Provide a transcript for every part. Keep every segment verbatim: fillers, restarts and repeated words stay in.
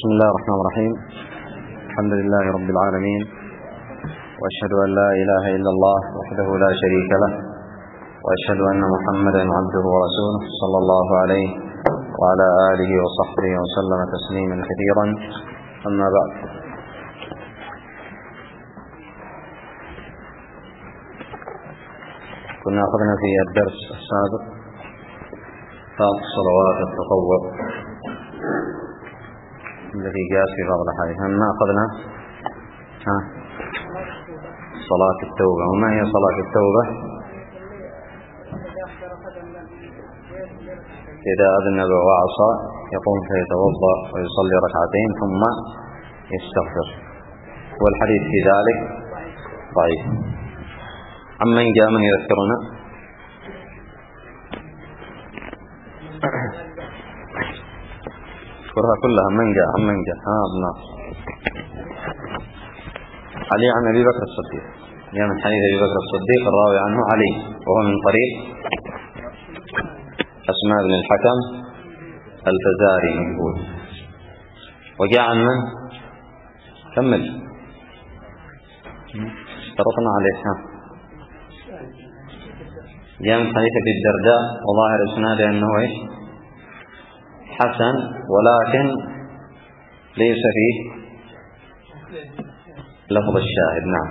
بسم الله الرحمن الرحيم. الحمد لله رب العالمين، وأشهد أن لا إله إلا الله وحده لا شريك له، وأشهد أن محمدا عبده ورسوله صلى الله عليه وعلى آله وصحبه وسلم تسليما كثيرا. أما بعد، كنا أخذنا في الدرس السابق باب صلوات التطوع الذي جاء في بعض الأحاديث. ما أخذنا ها صلاة التوبة. وما هي صلاة التوبة؟ إذا أذنب وعصى يقوم فيتوضأ ويصلي ركعتين ثم يستغفر، والحديث في ذلك ضعيف. عمن جاء من يذكرنا؟ اذكرها كلها. من جاء عمن جاء؟ ها ابناء علي عن أبي بكر الصديق. جاء من حديث أبي بكر الصديق الراوي عنه علي، وهو من طريق أسماء بن الحكم الفزاري يقول. وجاء عن من؟ كمل اشترطنا عليه. ها جاء من حديث أبي الدرداء وظاهر إسناده أنه إيش؟ حسن، ولكن ليس فيه لفظ الشاهد. نعم،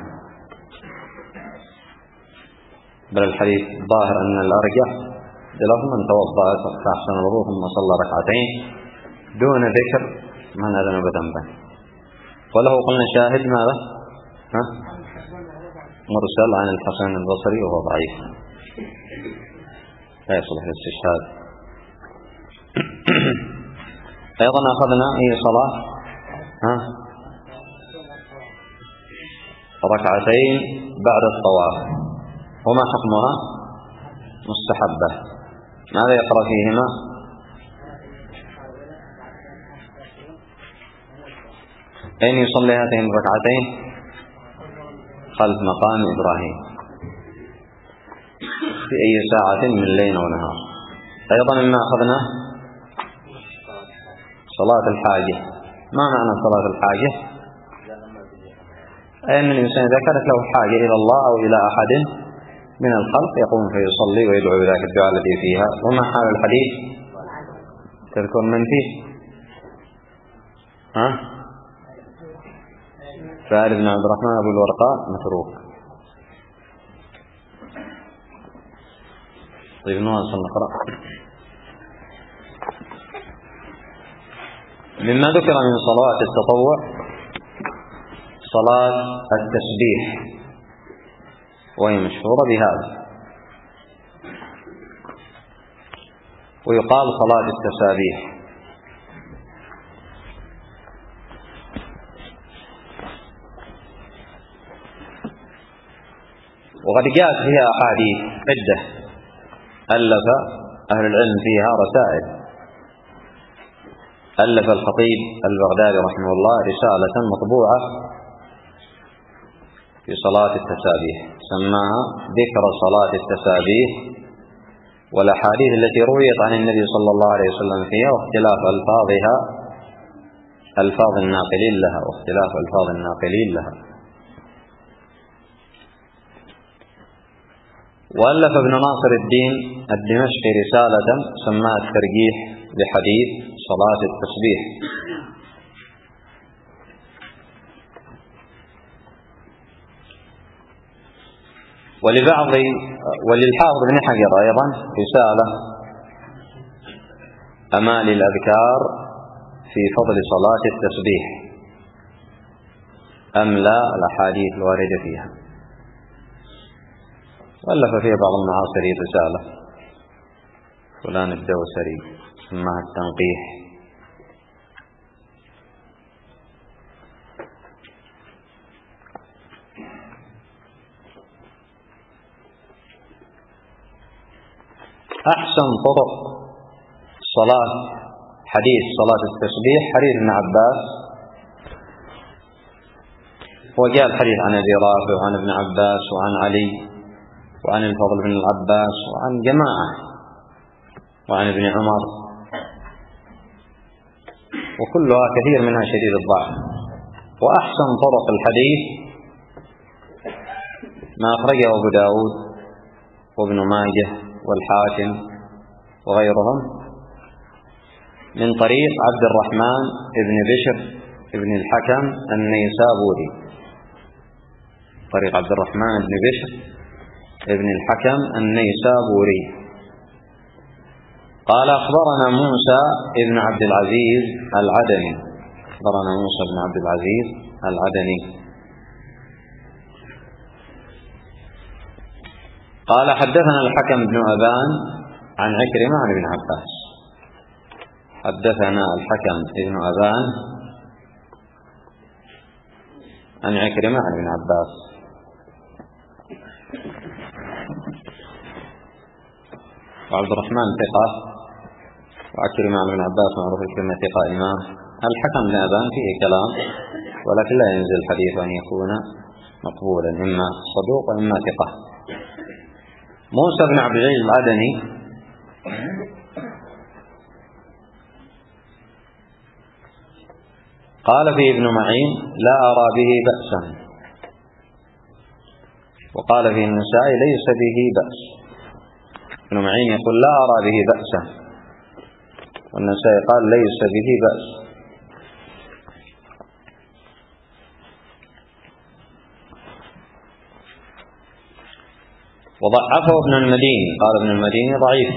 بل الحديث ظاهر أن الأرجح بلفظ من توضأ فأحسن الوضوء ثم صلى ركعتين دون ذكر من أذنب ذنبا. وله قلنا شاهد ماذا؟ ها؟ مرسل عن الحسن البصري وهو ضعيف لا يصلح للاستشهاد. أيضا أخذنا هي صلاة ها ركعتين بعد الطواف، وما حكمها؟ مستحبة. ماذا يقرأ فيهما؟ أين يصلي هاتين الركعتين؟ خلف مقام إبراهيم في أي ساعة من ليل ونهار. أيضا مما أخذنا صلاة الحاجة. ما معنى صلاة الحاجة؟ أي أن الإنسان إذا كانت له حاجة إلى الله أو إلى أحد من الخلق يقوم فيصلي ويدعو بذلك الدعاء الذي فيها. وما حال الحديث؟ تذكر من فيه؟ ها؟ سعد بن عبد الرحمن أبو الورقاء متروك. طيب نواصل نقرأ. مما ذكر من صلوات التطوع صلاة التسبيح، وهي مشهورة بهذا، ويقال صلاة التسابيح. وقد جاءت فيها أحاديث عدة ألف أهل العلم فيها رسائل. ألف الخطيب البغدادي رحمه الله رسالة مطبوعة في صلاة التسابيح سماها ذكر صلاة التسابيح والأحاديث التي رويت عن النبي صلى الله عليه وسلم فيها، واختلاف ألفاظها ألفاظ الناقلين لها واختلاف ألفاظ الناقلين لها. وألف ابن ناصر الدين الدمشقي رسالة سماها الترجيح لحديث صلاة التسبيح. ولبعض وللحافظ بن حجر أيضا رسالة أمال الأذكار في فضل صلاة التسبيح، أملا الأحاديث الواردة فيها. وألف فيها بعض المعاصرين رسالة فلان الدوسري سماها التنقيح. أحسن طرق صلاة حديث صلاة التسبيح حديث ابن عباس. وجاء الحديث عن أبي رافع وعن ابن عباس وعن علي وعن الفضل بن العباس وعن جماعة وعن ابن عمر وكلها كثير منها شديد الضعف. وأحسن طرق الحديث ما أخرجه أبو داود وابن ماجه والحاكم وغيرهم من طريق عبد الرحمن بن بشر بن الحكم النيسابوري، طريق عبد الرحمن بن بشر بن الحكم النيسابوري قال أخبرنا موسى بن عبد العزيز العدني، أخبرنا موسى بن عبد العزيز العدني قال حدثنا الحكم بن أبان عن عكرمة عن ابن عباس، حدثنا الحكم بن أبان عن عكرمة عن ابن عباس. وعبد الرحمن ثقة، وعكرمة عن ابن عباس معروف الكلمة ثقة إمام. الحكم بن أبان فيه كلام، ولكن لا ينزل الحديث أن يكون مقبولا، إما صدوق وإما ثقة. موسى بن عبد العزيز العدني قال فيه ابن معين لا أرى به بأسا، وقال فيه النسائي ليس به بأس. ابن معين يقول لا أرى به بأسا، والنسائي قال ليس به بأس. وضعفه ابن المديني، قال ابن المديني ضعيف.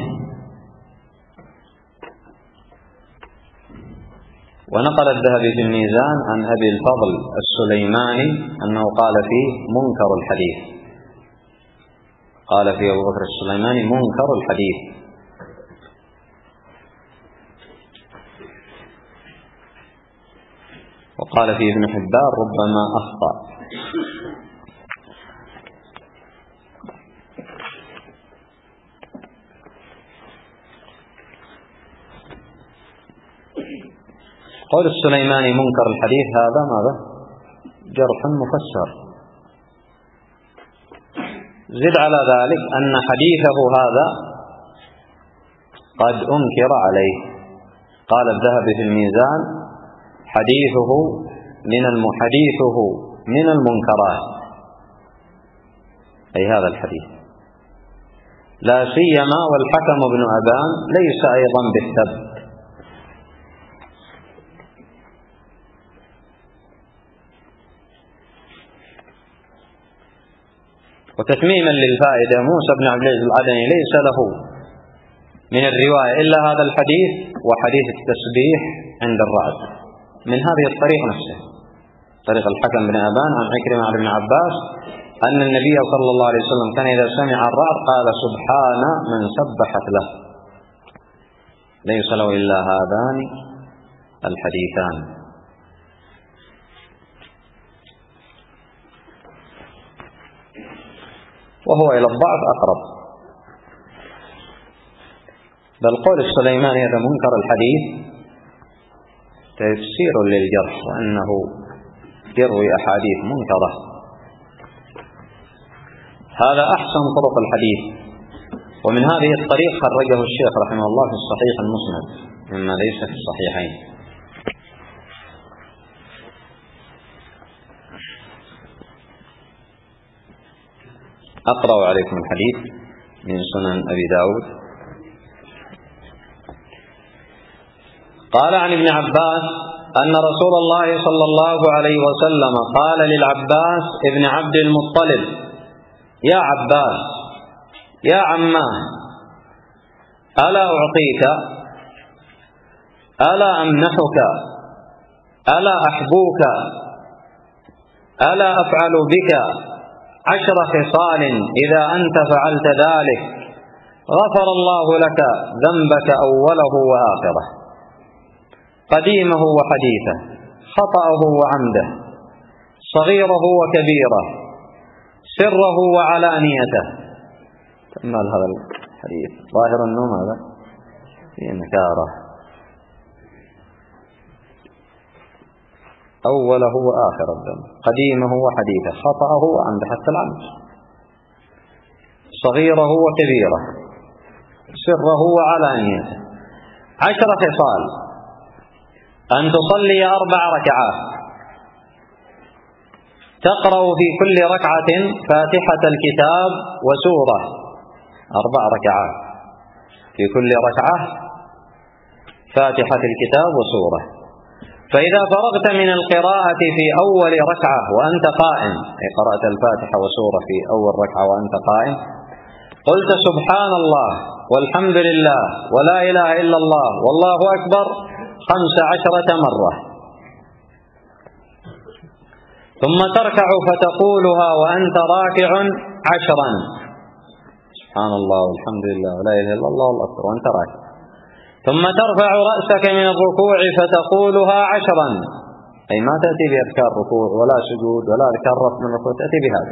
ونقل الذهبي في الميزان عن أبي الفضل السليماني أنه قال فيه منكر الحديث، قال فيه أبو بكر السليماني منكر الحديث. وقال فيه ابن حبان ربما أخطأ. قول السليماني منكر الحديث هذا ماذا؟ جرح مفسر. زد على ذلك أن حديثه هذا قد أنكر عليه. قال الذهبي في الميزان حديثه من المحديثه من المنكرات، أي هذا الحديث، لا سيما والحكم بن أبان ليس أيضا بالثبت. وتتميما للفائدة، موسى بن عبد العزيز العدني ليس له من الرواية إلا هذا الحديث وحديث التسبيح عند الرعد من هذه الطريق نفسه، طريق الحكم بن أبان عن عكرمة عن ابن عباس أن النبي صلى الله عليه وسلم كان إذا سمع الرعد قال سبحان من سبحت له. ليس له إلا هذان الحديثان. وهو إلى الضعف أقرب. بل قول السليماني هذا منكر الحديث تفسير للجرح، وأنه يروي أحاديث منكرة. هذا أحسن طرق الحديث. ومن هذه الطريق خرجه الشيخ رحمه الله في الصحيح المسند مما ليس في الصحيحين. أقرأ عليكم الحديث من سنن أبي داود. قال عن ابن عباس أن رسول الله صلى الله عليه وسلم قال للعباس ابن عبد المطلب يا عباس يا عماه ألا أعطيك ألا أمنحك ألا أحبوك ألا أفعل بك عشر خصال إذا أنت فعلت ذلك غفر الله لك ذنبك أوله وآخره قديمه وحديثه خطأه وعمده صغيره وكبيره سره وعلانيته. تأمل هذا الحديث ظاهر أنه ماذا؟ في نكارة. أوله وآخر الذنب قديمه وحديثه خطأه وعمده حتى العمد صغيره وكبيره سره وعلانيته. عشر خصال أن تصلي أربع ركعات تقرأ في كل ركعة فاتحة الكتاب وسورة، أربع ركعات في كل ركعة فاتحة الكتاب وسورة. فإذا فرغت من القراءة في أول ركعة وأنت قائم، أي قرأت الفاتحة وسورة في أول ركعة وأنت قائم، قلت سبحان الله والحمد لله ولا إله إلا الله والله أكبر خمس عشرة مرة، ثم تركع فتقولها وأنت راكع عشرا، سبحان الله والحمد لله ولا إله إلا الله والله أكبر وأنت راكع، ثم ترفع رأسك من الركوع فتقولها عشرا، أي ما تأتي بأذكار ركوع ولا سجود ولا أذكار رفع من الركوع، تأتي بهذا.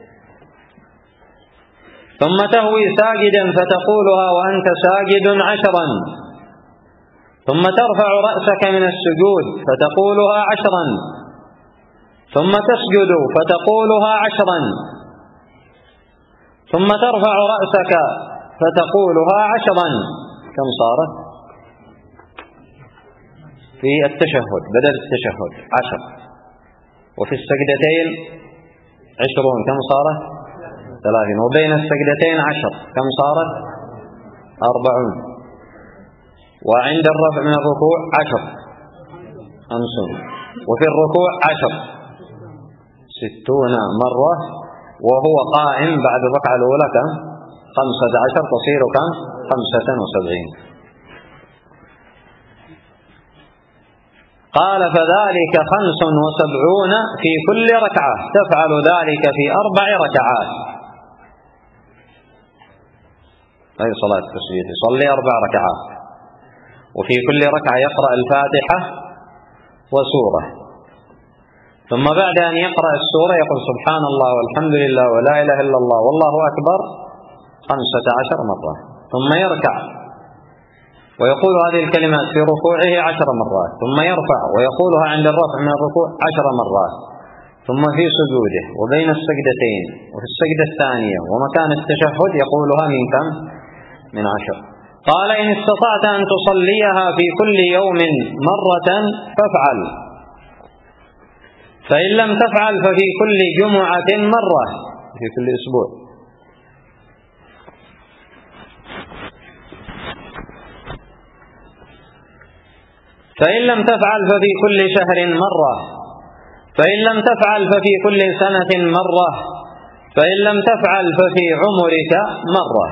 ثم تهوي ساجدا فتقولها وأنت ساجد عشرا، ثم ترفع رأسك من السجود فتقولها عشرا، ثم تسجد فتقولها عشرا، ثم ترفع رأسك فتقولها عشرا. كم صارت؟ في التشهد بدل التشهد عشر، وفي السجدتين عشرون، كم صارت؟ ثلاثين، وبين السجدتين عشر، كم صارت؟ أربعون، وعند الرفع من الركوع عشر، خمسون، وفي الركوع عشر، ستون مرة، وهو قائم بعد الركعة الأولى كم؟ خمسة عشر، تصير كم؟ خمسة وسبعين. قال فذلك خمس وسبعون في كل ركعة، تفعل ذلك في أربع ركعات، أي صلاة التسبيح يصلي أربع ركعات، وفي كل ركعة يقرأ الفاتحة وسورة، ثم بعد أن يقرأ السورة يقول سبحان الله والحمد لله ولا إله إلا الله والله أكبر خمسة عشر مرة، ثم يركع ويقول هذه الكلمات في ركوعه عشر مرات، ثم يرفع ويقولها عند الرفع من الركوع عشر مرات، ثم في سجوده وبين السجدتين وفي السجدة الثانية ومكان التشهد يقولها من كم؟ من عشر. قال إن استطعت أن تصليها في كل يوم مرة فافعل، فإن لم تفعل ففي كل جمعة مرة، في كل أسبوع. فإن لم تفعل ففي كل شهر مرة، فإن لم تفعل ففي كل سنة مرة، فإن لم تفعل ففي عمرك مرة.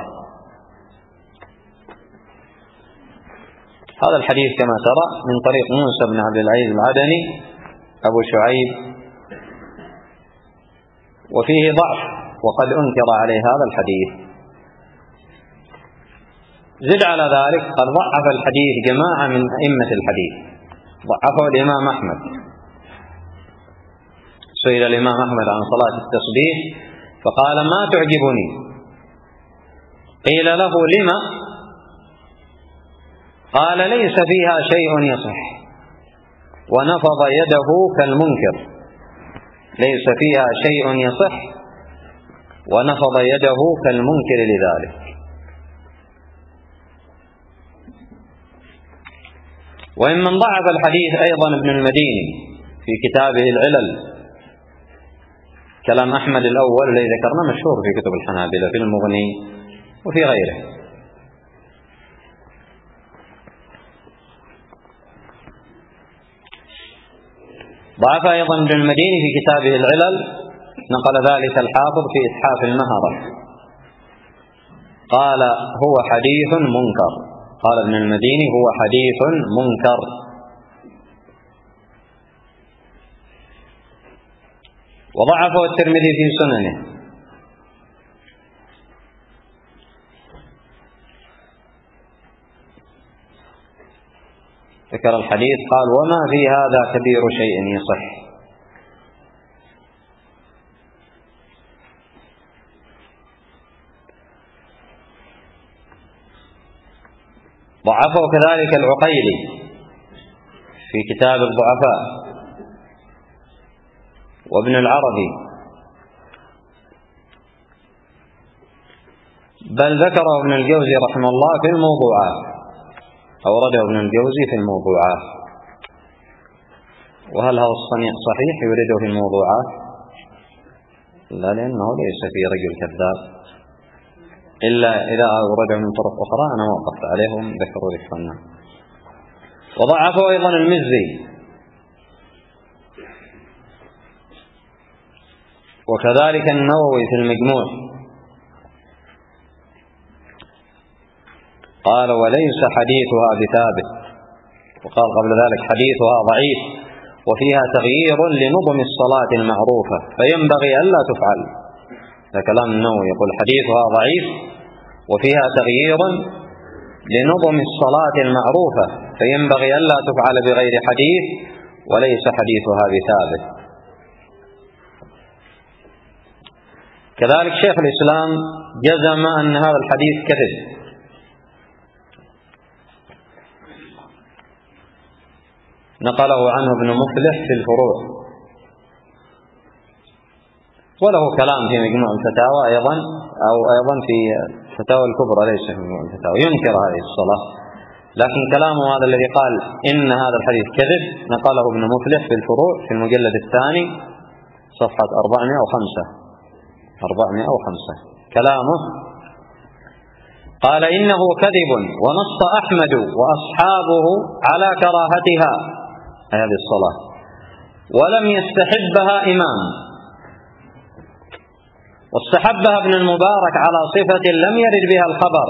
هذا الحديث كما ترى من طريق موسى بن عبد العزيز العدني أبو شعيب، وفيه ضعف وقد أنكر عليه هذا الحديث. زد على ذلك قد ضعف الحديث جماعة من أئمة الحديث، ضعفه الإمام أحمد. سئل الإمام أحمد عن صلاة التسبيح فقال ما تعجبني، قيل له لما؟ قال ليس فيها شيء يصح، ونفض يده كالمنكر، ليس فيها شيء يصح ونفض يده كالمنكر لذلك. ومن ضعف الحديث أيضا ابن المديني في كتابه العلل، كلام أحمد الأول الذي ذكرنا مشهور في كتب الحنابلة في المغني وفي غيره. ضعف أيضا ابن المديني في كتابه العلل، نقل ذلك الحافظ في إتحاف المهرة، قال هو حديث منكر، قال ابن المديني هو حديث منكر. وضعفه الترمذي في سننه. ذكر الحديث قال وما في هذا كبير شيء يصح. ضعفه كذلك العقيلي في كتاب الضعفاء، وابن العربي، بل ذكره ابن الجوزي رحمه الله في الموضوعات، أورده ابن الجوزي في الموضوعات. وهل هذا الصنيع صحيح يورده في الموضوعات؟ لا، لأنه ليس في رجل كذاب، إلا إذا أورده من طرق أخرى أنا وقفت عليهم ذكروا لي الصنع. وضعفه أيضا المزي، وكذلك النووي في المجموع، قال وليس حديثها بثابت، وقال قبل ذلك حديثها ضعيف وفيها تغيير لنظم الصلاة المعروفة فينبغي ألا تفعل. هذا كلام النووي، يقول حديثها ضعيف وفيها تغيير لنظم الصلاة المعروفة فينبغي ألا تفعل بغير حديث وليس حديثها بثابت. كذلك شيخ الإسلام جزم أن هذا الحديث كذب، نقله عنه ابن مفلح في الفروع، وله كلام في مجموع الفتاوى أيضا، أو أيضا في الفتاوى الكبرى، ليس في مجموع الفتاوى، ينكر هذه الصلاة، لكن كلامه هذا الذي قال إن هذا الحديث كذب نقله ابن مفلح في الفروع في المجلد الثاني صفحة أربعمائة وخمسة أربعمائة وخمسة. كلامه قال إنه كذب، ونص أحمد وأصحابه على كراهتها هذه الصلاة ولم يستحبها إمام، واستحبها ابن المبارك على صفة لم يرد بها الخبر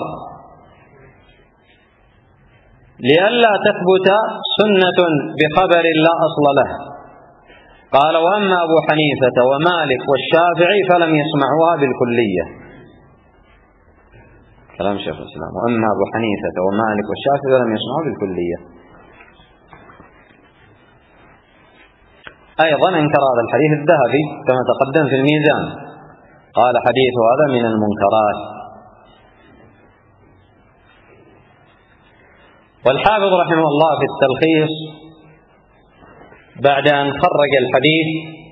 لئلا تثبت سنة بخبر لا أصل له. قال وأما أبو حنيفة ومالك والشافعي فلم يسمعوها بالكلية. كلام شيخ الإسلام، وأما أبو حنيفة ومالك والشافعي فلم يسمعوها بالكلية. أيضا انكر هذا الحديث الذهبي كما تقدم في الميزان، قال حديث هذا من المنكرات. والحافظ رحمه الله في التلخيص بعد أن خرج الحديث،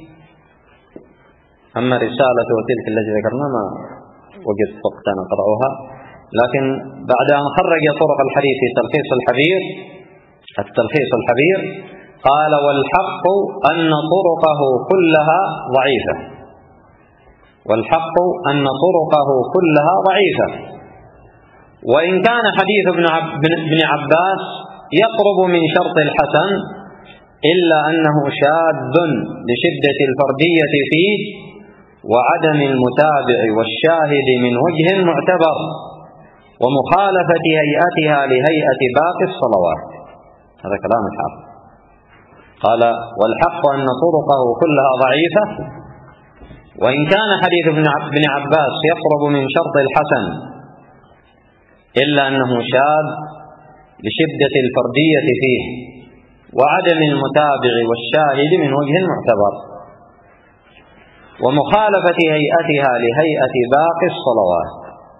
أما رسالته تلك التي ذكرنا ما وجدت وقت أن أقرأها، لكن بعد أن خرج طرق الحديث في تلخيص الحبير التلخيص الحبير قال والحق أن طرقه كلها ضعيفة والحق أن طرقه كلها ضعيفة وإن كان حديث ابن عباس يقرب من شرط الحسن إلا أنه شاذ لشدة الفردية فيه وعدم المتابع والشاهد من وجه معتبر ومخالفة هيئتها لهيئة باقي الصلوات. هذا كلام الحافظ. قال والحق أن طرقه كلها ضعيفة وإن كان حديث ابن عباس يقرب من شرط الحسن إلا أنه شاذ لشدة الفردية فيه وعدم المتابع والشاهد من وجه معتبر ومخالفة هيئتها لهيئة باقي الصلوات.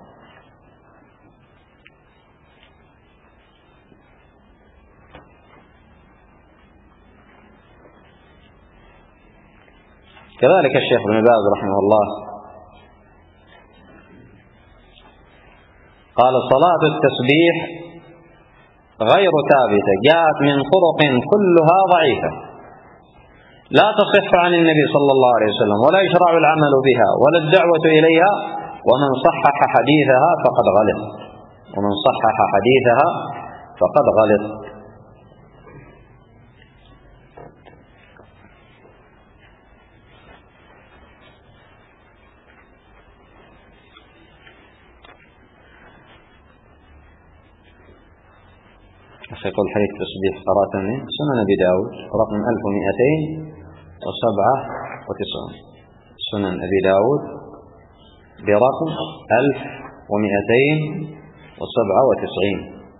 كذلك الشيخ ابن باز رحمه الله قال صلاة التسبيح غير ثابتة، جاءت من طرق كلها ضعيفة لا تصح عن النبي صلى الله عليه وسلم ولا يشرع العمل بها ولا الدعوة إليها، ومن صحح حديثها فقد غلط ومن صحح حديثها فقد غلط. يقول حديث التسبيح قرأتني سنن أبي داود رقم ألف ومئتين وسبعة وتسعون، سنن أبي داود برقم ألف ومئتين وسبعة وتسعين.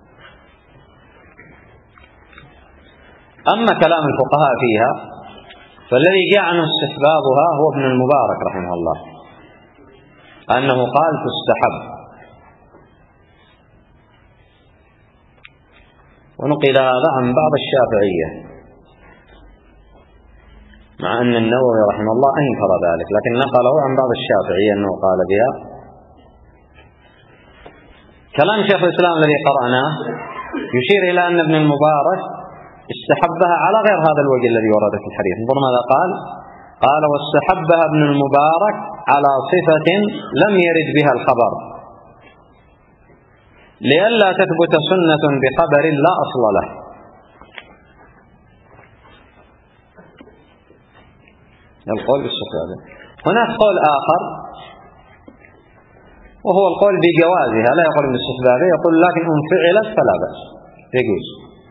أما كلام الفقهاء فيها فالذي جاء عن استحبابها هو ابن المبارك رحمه الله أنه قال تستحب، ونقل هذا عن بعض الشافعية مع أن النووي رحمه الله أنكر ذلك، لكن نقله عن بعض الشافعية أنه قال بها. كلام شيخ الإسلام الذي قرأناه يشير إلى أن ابن المبارك استحبها على غير هذا الوجه الذي ورد في الحديث. انظر ماذا قال، قال واستحبها ابن المبارك على صفة لم يرد بها الخبر لئلا تثبت سنة بخبر لا أصل له. القول بالصفة. هناك قول آخر وهو القول بجوازها، لا يقول باستحبابها، يقول لكن إن فعلت فلا بأس، يجوز.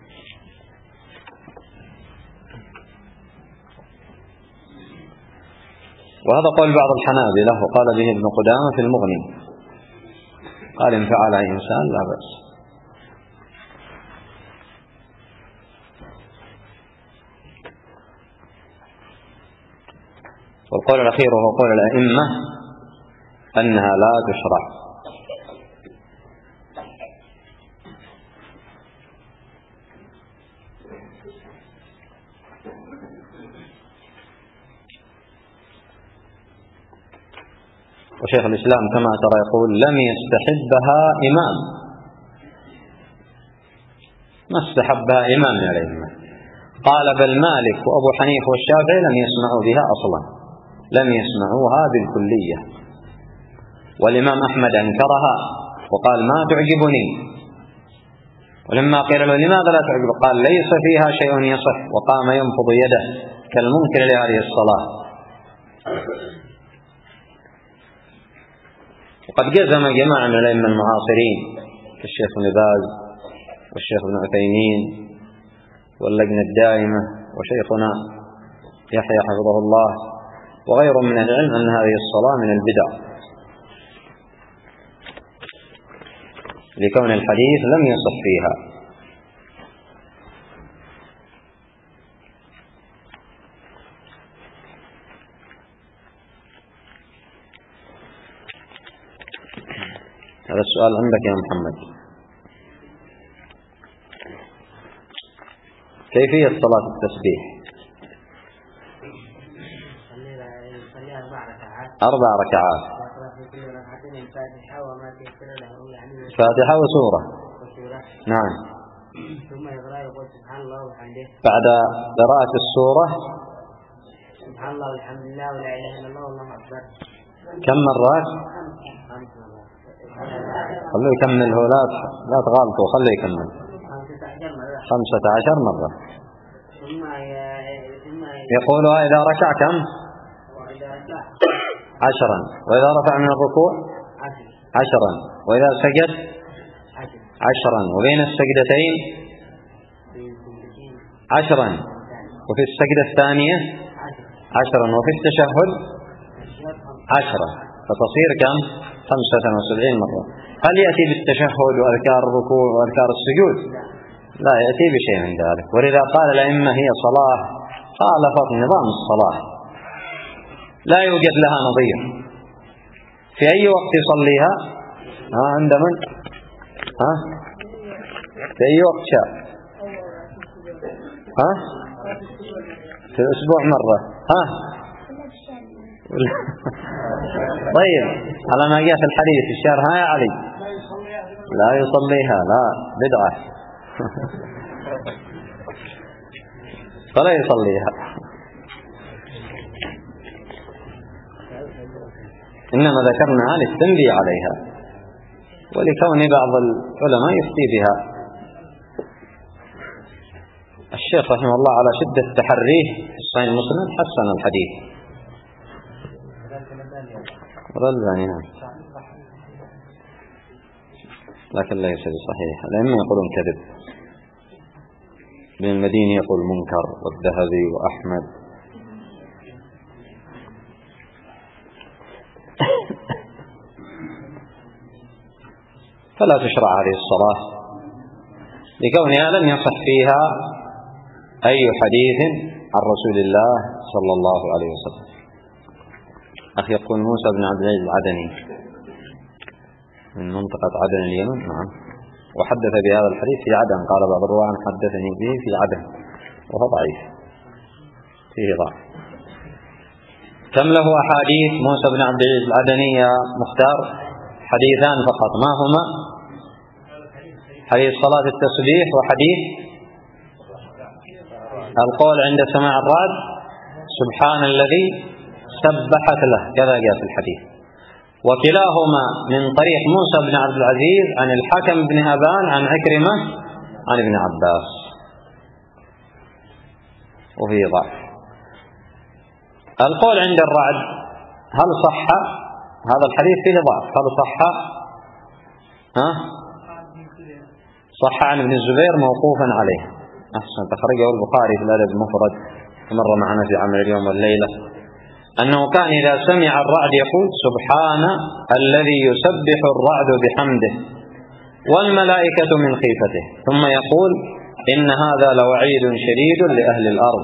وهذا قول بعض الحنابلة وقال به ابن قدامة في المغني، قال إن فعلها إنسان لا بأس. والقول الأخير وهو قول الأئمة أنها لا تشرع. وشيخ الإسلام كما ترى يقول لم يستحبها إمام، ما استحبها إمام من الأئمة. قال بل مالك وأبو حنيفة والشافعي لم يسمعوا بها أصلا، لم يسمعوها بالكلية. والإمام أحمد أنكرها وقال ما تعجبني، ولما قيل له لماذا لا تعجب قال ليس فيها شيء يصح، وقام ينفض يده كالمنكر لهذه الصلاة. وقد جزم جماعة من الأئمة المعاصرين كالشيخ ابن باز والشيخ ابن عثيمين واللجنة الدائمة وشيخنا يحيى حفظه الله وغيرهم من العلم أن هذه الصلاة من البدع، لكون الحديث لم يصح فيها. هذا السؤال عندك يا محمد. كيفية صلاة التسبيح؟ أربع ركعات، فاتحة وسورة. نعم. ثم يقرأ يقول سبحان الله وبحمده. بعد قراءة السورة سبحان الله والحمد لله ولا إله إلا الله والله أكبر. كم مرات؟ خليه يكمل، هو لا لا تغالطوا، خليه يكمل. خمسة عشر مرة. يقولها إذا ركع كم؟ عشرا، وإذا رفع من الركوع عشرا، وإذا سجد عشرا، وبين السجدتين عشرا، وفي السجدة الثانية عشرا، وفي التشهد عشرا، فتصير كم؟ خمسة وسبعين مرة. هل يأتي بالتشهد وأذكار الركوع وأذكار السجود؟ لا يأتي بشيء من ذلك. ولذا قال الأئمة هي صلاة خالفت نظام الصلاة، لا يوجد لها نظير. في أي وقت يصليها؟ ها عند من؟ ها في أي وقت شاء؟ ها في الأسبوع مرة. ها طيب على ما جاء في الحديث في الشهر. ها يا علي لا يصليها، لا بدعة فلا يصليها. إنما ذكرنا للتنبيه عليها ولكون بعض العلماء يفتي بها. الشيخ رحمه الله على شدة تحريه في الصحيح المسلم حسن الحديث. الألباني نعم، لكن ليس بصحيح، لأنهم يقولون كذب. ابن المديني يقول منكر، والذهبي وأحمد. فلا تشرع هذه الصلاة لكونها لم يصح فيها أي حديث عن رسول الله صلى الله عليه وسلم. أخي يقول موسى بن عبد العزيز العدني من منطقة عدن اليمن. نعم. وحدث بهذا الحديث في عدن، قال بعض الرواة حدثني به في عدن، وهو ضعيف فيه ضعف. كم له أحاديث موسى بن عبد العزيز العدني يا مختار؟ حديثان فقط. ما هما؟ حديث صلاة التسبيح وحديث القول عند سماع الرعد سبحان الذي سبحت له، كذا جاء في الحديث. وكلاهما من طريق موسى بن عبد العزيز عن الحكم بن أبان عن عكرمة عن ابن عباس، وفيه ضعف. القول عند الرعد هل صح؟ هذا الحديث فيه ضعف، هل صح؟ ها؟ صح عن ابن الزبير موقوفا عليه. أحسن، تخرجه البخاري في الأدب المفرد، مر معنا في عمل اليوم والليلة، أنه كان إذا سمع الرعد يقول سبحان الذي يسبح الرعد بحمده والملائكة من خيفته، ثم يقول إن هذا لوعيد شديد لأهل الأرض.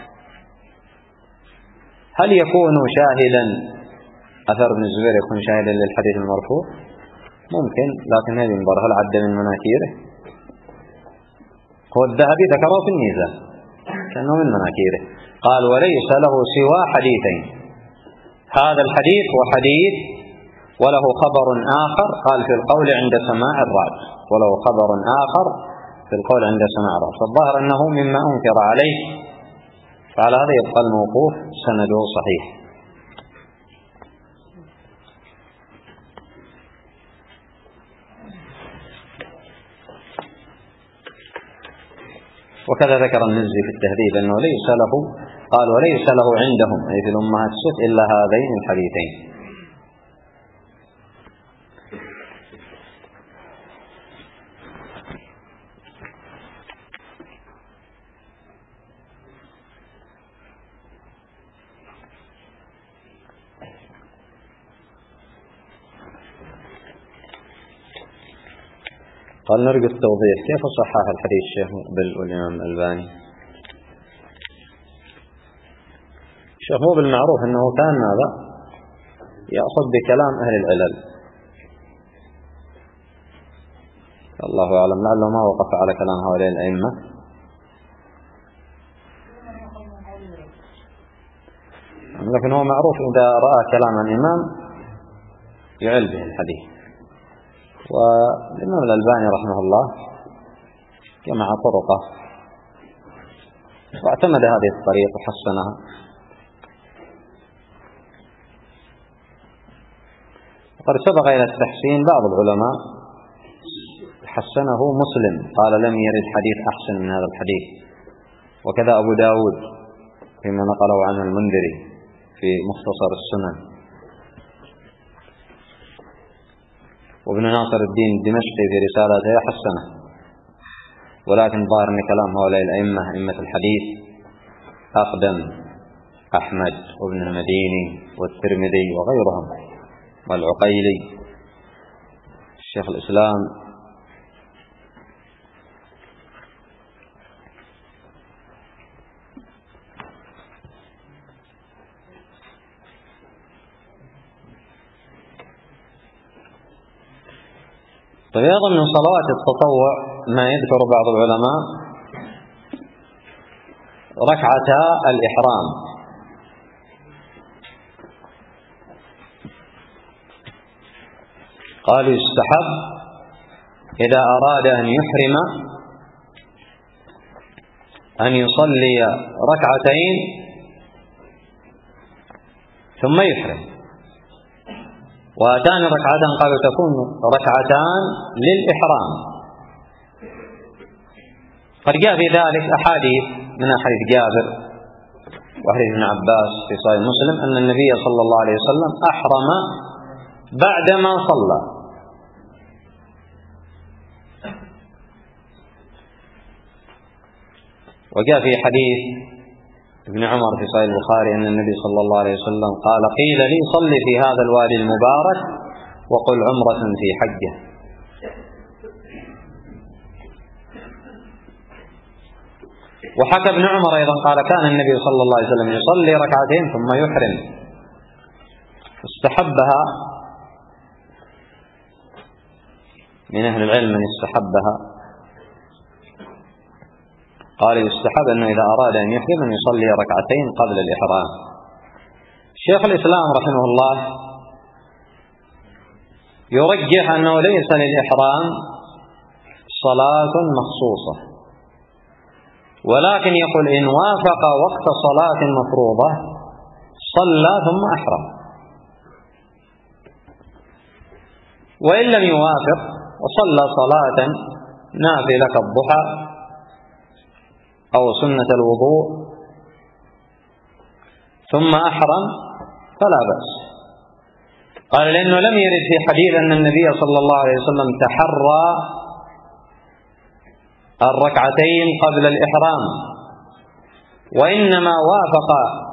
هل يكون شاهدا أثر ابن الزبير يكون شاهدا للحديث المرفوع؟ ممكن، لكن هذه ينظر هل عد من مناكيره؟ هو الذهبي ذكره في الميزان كأنه من مناكيره، قال وليس له سوى حديثين، هذا الحديث وحديث وله خبر آخر، قال في القول عند سماع الرعد، وله خبر آخر في القول عند سماع الرعد، فالظاهر أنه مما أنكر عليه، فعلى هذا يبقى الموقوف سنده صحيح. وكذا ذكر النزي في التهذيب أنه ليس له، قال وليس له عندهم أي في الأمهات الست إلا هذين الحديثين. قال نرجو التوضيح كيف صحح الحديث الشيخ مقبل والإمام الألباني. الشيخ مو بالمعروف أنه كان هذا يأخذ بكلام أهل العلل، الله أعلم، لعله ما وقف على كلام هؤلاء الأئمة، لكن هو معروف إذا رأى كلام الإمام يعل به الحديث. والإمام الألباني رحمه الله جمع طرقه واعتمد هذه الطريق وحسنها. وقد سبق إلى التحسين بعض العلماء حسنه مسلم، قال لم يرد حديث أحسن من هذا الحديث، وكذا أبو داود فيما نقله عنه المنذري في مختصر السنن، وابن ناصر الدين الدمشقي في رسالته حسنه. ولكن ظاهر ان كلام هؤلاء الائمه ائمه الحديث اقدم، احمد وابن المديني والترمذي وغيرهم والعقيلي، الشيخ الاسلام، طيب. أيضا من صلوات التطوع ما يذكر بعض العلماء ركعتا الإحرام، قالوا يستحب إذا أراد أن يحرم أن يصلي ركعتين ثم يحرم، وأتان ركعتان قالوا تكون ركعتان للإحرام. قد جاء في ذلك أحاديث من حديث جابر وحديث ابن عباس في صحيح مسلم أن النبي صلى الله عليه وسلم أحرم بعدما صلى، وجاء في حديث ابن عمر في صحيح البخاري أن النبي صلى الله عليه وسلم قال قيل لي صل في هذا الوادي المبارك وقل عمرة في حجه. وحكى ابن عمر أيضا قال كان النبي صلى الله عليه وسلم يصلي ركعتين ثم يحرم، استحبها من أهل العلم من استحبها، قال يستحب أنه إذا أراد أن يحرم أن يصلي ركعتين قبل الإحرام. شيخ الإسلام رحمه الله يرجح أنه ليس للإحرام صلاة مخصوصة، ولكن يقول إن وافق وقت صلاة مفروضة صلى ثم أحرم، وإن لم يوافق وصلى صلاة نافلة كالضحى أو سنة الوضوء ثم أحرم فلا بأس. قال لأنه لم يرد في حديث أن النبي صلى الله عليه وسلم تحرى الركعتين قبل الإحرام، وإنما وافق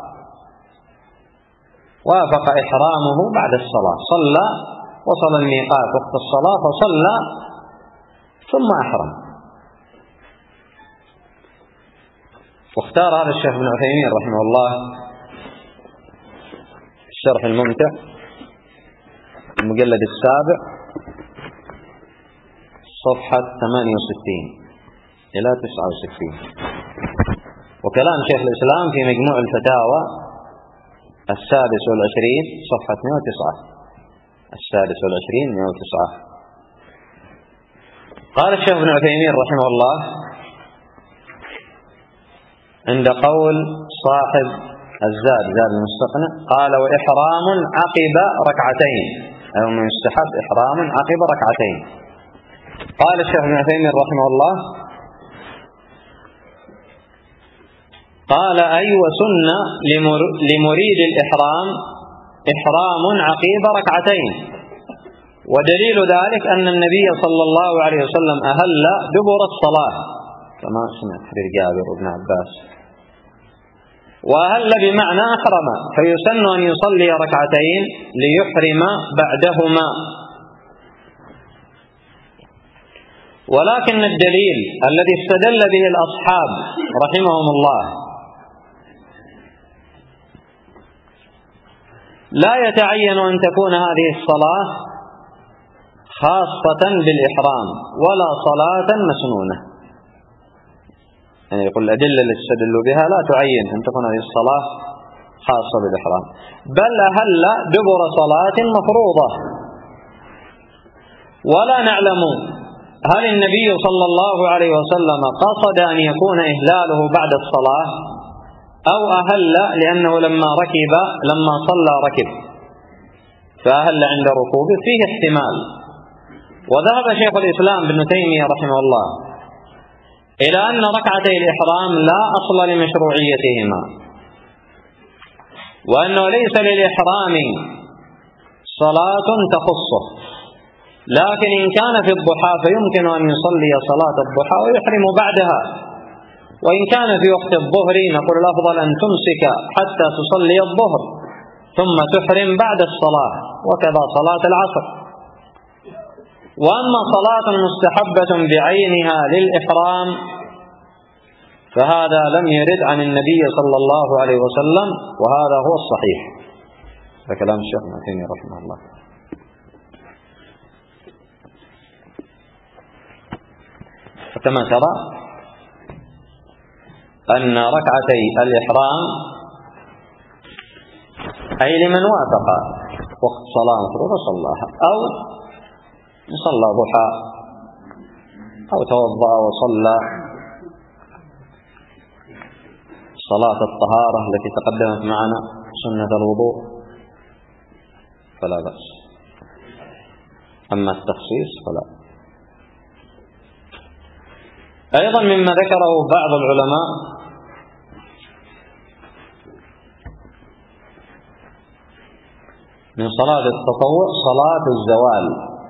وافق إحرامه بعد الصلاة، صلى وصل الميقات وقت الصلاة فصلى ثم أحرم. واختار هذا الشيخ ابن عثيمين رحمه الله الشرح الممتع المجلد السابع صفحة ثمانية وستين إلى تسعة وستين، وكلام شيخ الإسلام في مجموع الفتاوى السادس والعشرين صفحة مئة وتسعة، السادس والعشرين مئة وتسعة. قال الشيخ ابن عثيمين رحمه الله عند قول صاحب الزاد زاد المستقنع قال وإحرام عقب ركعتين، أو من يستحب إحرام عقب ركعتين. قال الشيخ ابن عثيمين رحمه الله قال أي وسنة لمريد الإحرام إحرام عقيب ركعتين، ودليل ذلك أن النبي صلى الله عليه وسلم أهل دبر الصلاة كما سمع حديث جابر بن عباس، وأهل بمعنى أحرم، فيسن أن يصلي ركعتين ليحرم بعدهما. ولكن الدليل الذي استدل به الأصحاب رحمهم الله لا يتعين أن تكون هذه الصلاة خاصة بالإحرام ولا صلاة مسنونة، يعني يقول الأدلة اللي استدلوا بها لا تعين أن تكون هذه الصلاة خاصة بالإحرام، بل أهل دبر صلاة مفروضة. ولا نعلم هل النبي صلى الله عليه وسلم قصد أن يكون إهلاله بعد الصلاة أو أهل لأنه لما ركب لما صلى ركب فأهل عند ركوبه، فيه احتمال. وذهب شيخ الإسلام ابن تيمية رحمه الله إلى أن ركعتي الإحرام لا أصل لمشروعيتهما، وأنه ليس للإحرام صلاة تخصه، لكن إن كان في الضحى فيمكن أن يصلي صلاة الضحى ويحرم بعدها، وإن كان في وقت الظهر نقول الأفضل أن تمسك حتى تصلي الظهر ثم تحرم بعد الصلاة، وكذا صلاة العصر. وأما صلاة مستحبة بعينها للإحرام فهذا لم يرد عن النبي صلى الله عليه وسلم، وهذا هو الصحيح. هذا كلام الشيخ ابن تيمية رحمه الله. فكما ترى أن ركعتي الإحرام أي لمن وافق وقت صلاة مفروضة صلاها، أو صلى ضحى أو توضأ وصلى صلاة الطهارة التي تقدمت معنا سنة الوضوء فلا بأس. أما التخصيص فلا. أيضا مما ذكره بعض العلماء من صلاة التطوع صلاة الزوال،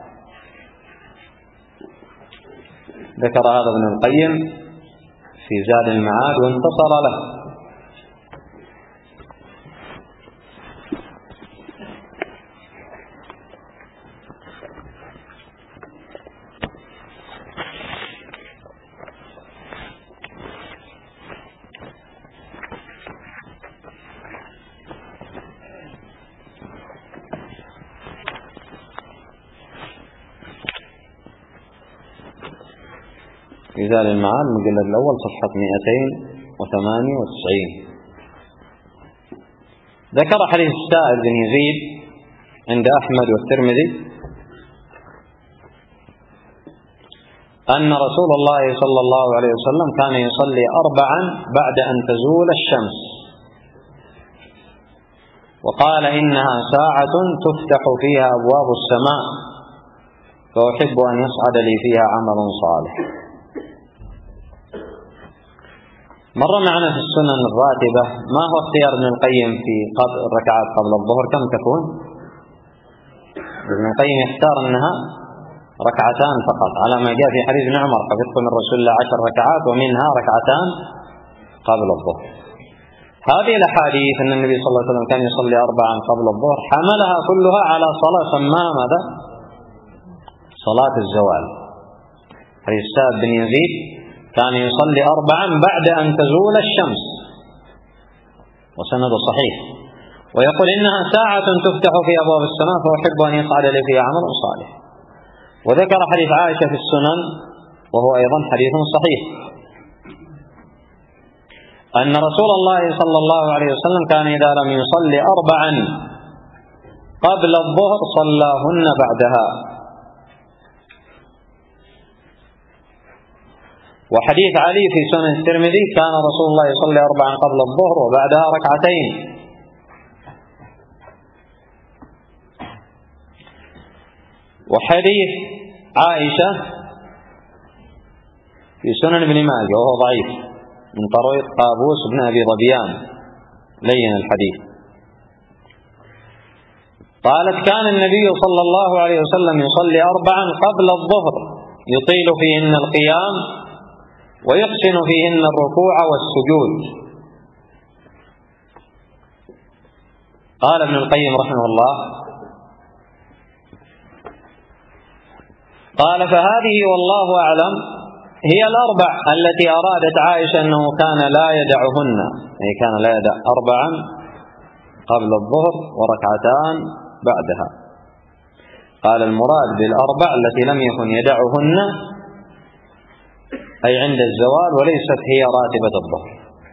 ذكر هذا ابن القيم في زاد المعاد وانتصر له. في زاد المعاد المجلد الأول صفحة مئتين وثمانية وتسعين ذكر حديث السائب بن يزيد عند أحمد والترمذي أن رسول الله صلى الله عليه وسلم كان يصلي أربعا بعد أن تزول الشمس، وقال إنها ساعة تفتح فيها أبواب السماء فأحب أن يصعد لي فيها عمل صالح. مر معنا في السنن الراتبة ما هو اختيار ابن القيم في الركعات قبل الظهر كم تكون؟ ابن القيم يختار أنها ركعتان فقط على ما جاء في حديث ابن عمر حفظت من رسول الله عشر ركعات ومنها ركعتان قبل الظهر. هذه الأحاديث أن النبي صلى الله عليه وسلم كان يصلي أربعا قبل الظهر حملها كلها على صلاة سماها ماذا؟ صلاة الزوال. حديث سعد بن يزيد كان يصلي أربعا بعد أن تزول الشمس وسند صحيح، ويقول إنها ساعة تفتح في أبواب السماء فأحب أن يصعد لي فيها عمل صالح. وذكر حديث عائشة في السنن وهو أيضا حديث صحيح أن رسول الله صلى الله عليه وسلم كان إذا لم يصلي أربعا قبل الظهر صلاهن بعدها. وحديث علي في سنن الترمذي كان رسول الله يصلي أربعا قبل الظهر وبعدها ركعتين. وحديث عائشة في سنن ابن ماجه وهو ضعيف من طريق قابوس بن أبي ظبيان لين الحديث، قالت كان النبي صلى الله عليه وسلم يصلي أربعا قبل الظهر يطيل فيهن القيام ويحسن فيهن الركوع والسجود. قال ابن القيم رحمه الله قال فهذه والله أعلم هي الأربع التي أرادت عائشة أنه كان لا يدعهن، يعني كان لا يدع أربعا قبل الظهر وركعتان بعدها. قال المراد بالأربع التي لم يكن يدعهن أي عند الزوال وليست هي راتبة الظهر.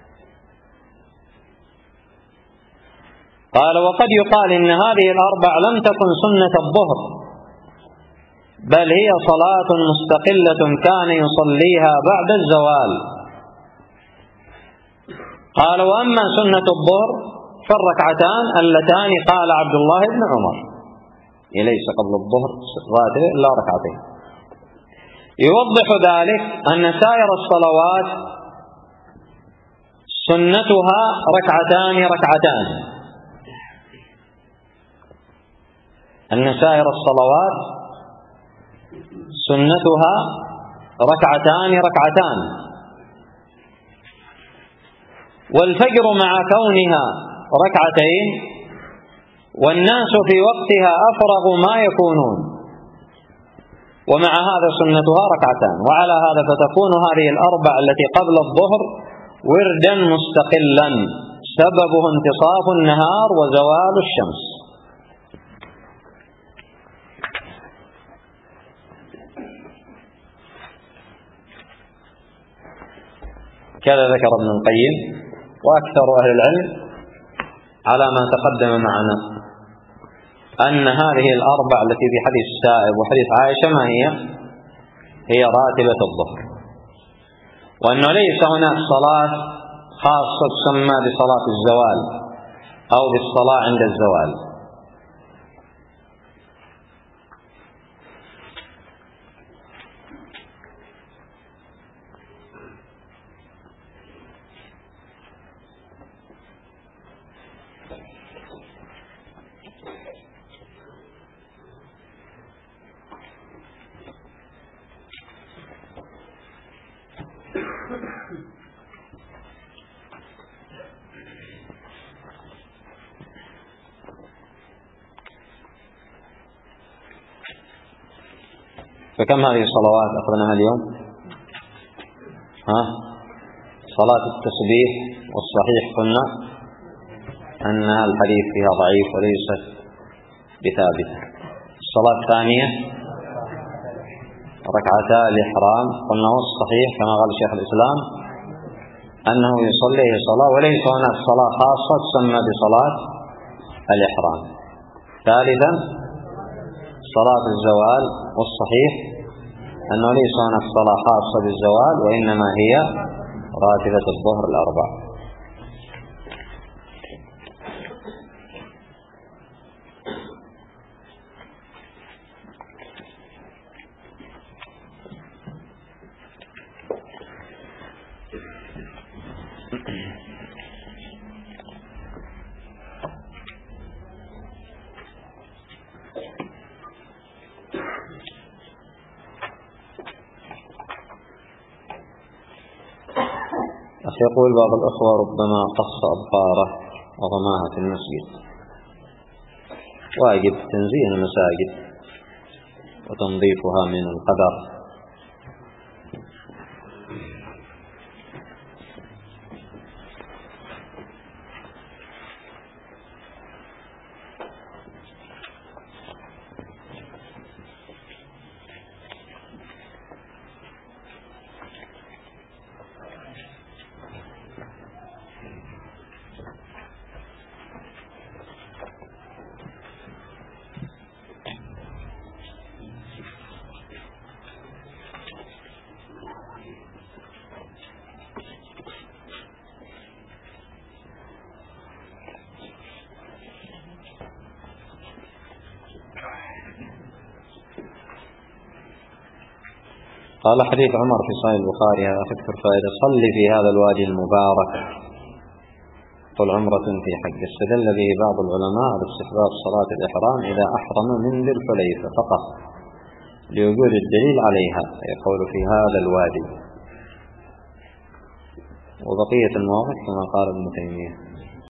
قال وقد يقال إن هذه الأربع لم تكن سنة الظهر بل هي صلاة مستقلة كان يصليها بعد الزوال. قال وأما سنة الظهر فالركعتان اللتان قال عبد الله بن عمر ليس قبل الظهر راتبة إلا ركعتين. يوضح ذلك أن سائر الصلوات سنتها ركعتان ركعتان، أن سائر الصلوات سنتها ركعتان ركعتان. والفجر مع كونها ركعتين والناس في وقتها أفرغ ما يكونون ومع هذا سنتها ركعتان، وعلى هذا فتكون هذه الأربع التي قبل الظهر وردا مستقلا سببه انتصاف النهار وزوال الشمس. كذا ذكر ابن القيم وأكثر أهل العلم على ما تقدم معنا أن هذه الأربع التي في حديث السائب وحديث عائشة ما هي؟ هي راتبة الظهر، وأنه ليس هناك صلاة خاصة تسمى بصلاة الزوال أو بالصلاة عند الزوال. فكم هذه الصلوات أخذناها اليوم؟ ها؟ صلاة التسبيح والصحيح قلنا أن الحديث فيها ضعيف وليست بثابتة. الصلاة الثانية ركعتا الإحرام قلنا والصحيح كما قال شيخ الإسلام أنه يصلي صلاة وليس هناك صلاة خاصة تسمى بصلاة الإحرام. ثالثا صلاة الزوال والصحيح أنه ليس هناك صلاة خاصة بالزوال، وإنما هي راتبة الظهر الأربع. يقول بعض الأخوة ربما قص أبقاره وضماها في المسجد، واجب تنزيه المساجد وتنظيفها من القدر. قال حديث عمر في صحيح البخاري هذا فكر فائدة: صل في هذا الوادي المبارك قل عمرة في حج. استدل به بعض العلماء على استحباب صلاة الإحرام إذا أحرم من ذي الحليفة فقط لوجود الدليل عليها، يقول في هذا الوادي، وبقية المواقف كما قال ابن تيمية.